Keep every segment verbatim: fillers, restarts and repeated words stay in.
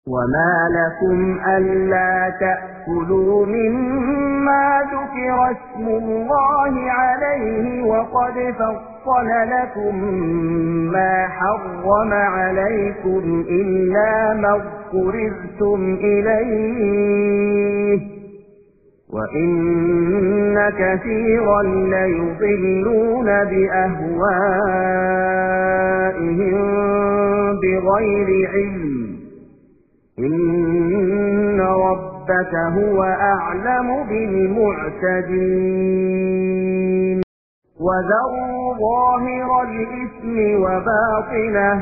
وما لكم ألا تأكلوا مما ذكر اسم الله عليه وقد فصل لكم ما حرم عليكم إلا ما اضطررتم إليه وإن كثيرا ليضلون بأهوائهم بغير علم إن ربك هو أعلم بالمعتدين وذروا ظاهر الإثم وباطنه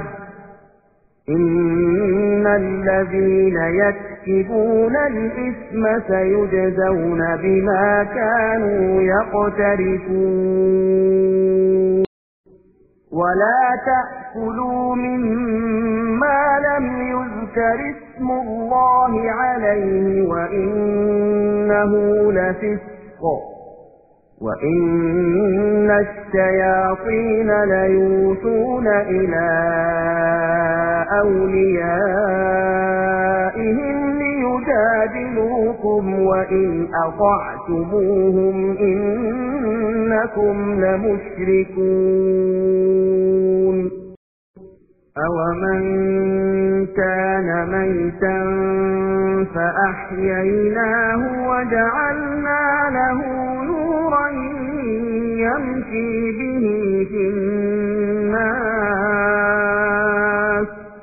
إن الذين يكسبون الإثم سيجزون بما كانوا يقترفون ولا تأكلوا مما لم يذكر اسم الله عليه وإنه لفسق وإن الشياطين ليوحون إلى أوليائهم ليجادلوكم وإن أطعتموهم إنكم لمشركون أومن كان ميتا فأحييناه وجعلنا له نورا يمشي به في الناس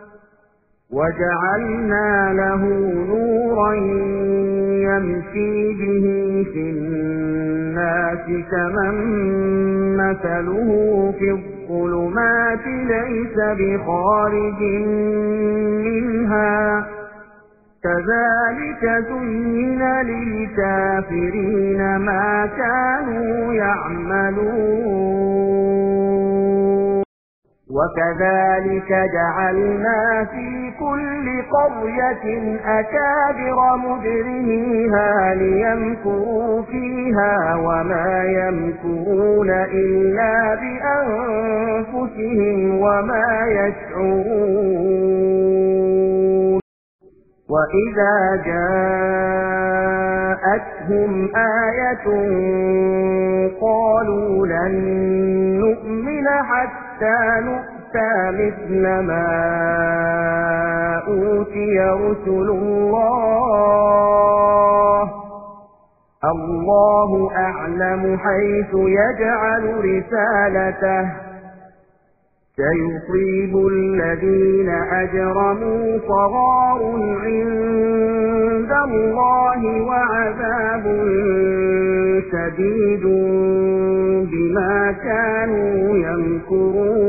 وجعلنا له نورا يمشي به في الناس كمن مثله في الظلمات ليس بخارج منها كذلك زين للكافرين ما كانوا يعملون وكذلك جعلنا في كل قرية أكابر مجرميها ليمكروا فيها وما يمكرون إلا بأنفسهم وما يشعرون وإذا جاءتهم آية قالوا لن نؤمن حتى نؤتى مثل ما أوتي رسل الله الله أعلم حيث يجعل رسالته سيصيب الذين أجرموا صغار عند الله وعذاب شديد بما كانوا يمكرون